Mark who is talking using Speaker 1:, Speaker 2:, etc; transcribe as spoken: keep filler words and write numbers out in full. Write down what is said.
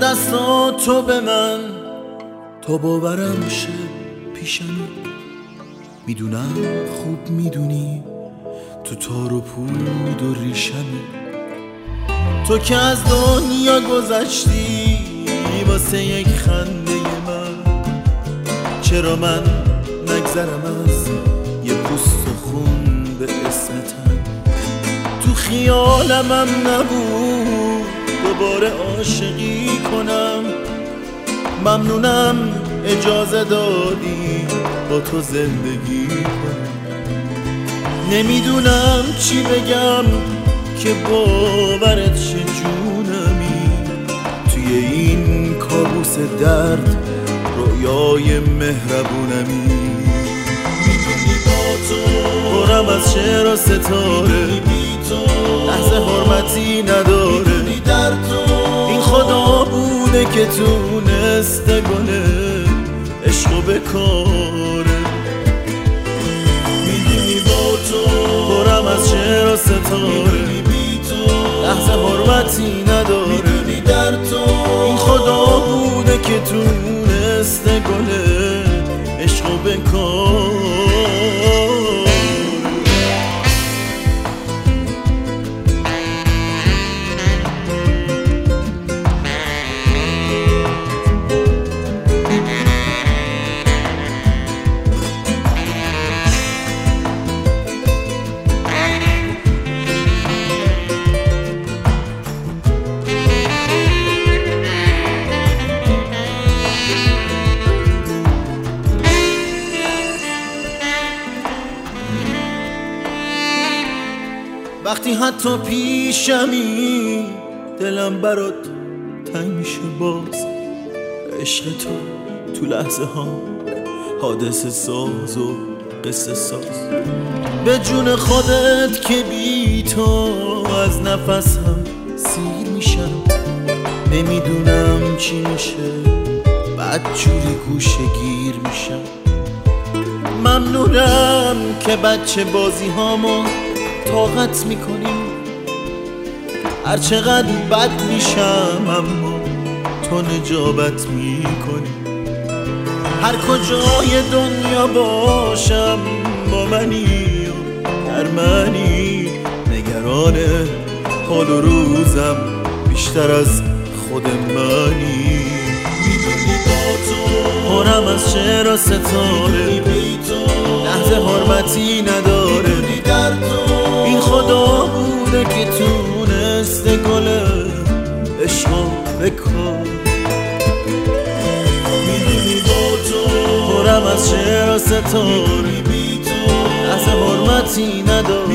Speaker 1: دستاتو به من تا باورم شه پیشمی. میدونم خوب میدونی تو تار و پود و ریشمی. تو که از دنیا گذشتی واسه یک خنده من، چرا من نگذرم از یه پوست و خون به اسم تن؟ تو خیالمم نبود دوباره عاشقی کنم. ممنونم اجازه دادی با تو زندگی کنم. نمیدونم چی بگم که باورت شه جونمی. توی این کابوس درد رویای مهربونمی. میدونی با تو پرم از شعر و ستاره، لحظه حرمتی نداره. در تو این خدا بوده که تونسته گله عشقو بکاره. میدونی با تو پرم از شعر و ستاره، لحظه حرمتی نداره. در تو این خدا بوده که تونسته گله عشقو بکاره. وقتی حتی پیشمی دلم برات تنگ میشه باز. عشق تو تو لحظه ها حادثه ساز و قصه ساز. به جون خودت که بی تو از نفس هم سیر میشم. نمیدونم چی میشه بعد جوری گوشه گیر میشم. ممنونم که بچه بازی هامو طاقت میکنیم. هر چقدر بد میشم اما تو نجابت میکنی. هر کجای دنیا باشم با منی و در منی. نگران حال و روزم بیشتر از خود منی. میدونی با تو پرم از شعر و ستاره، لحظه حرمتی نداره. در تو این خدا بوده که تونسته گله عشقو بکاره. میدونی با تو پرم از شعر و ستاره، لحظه حرمتی نداره.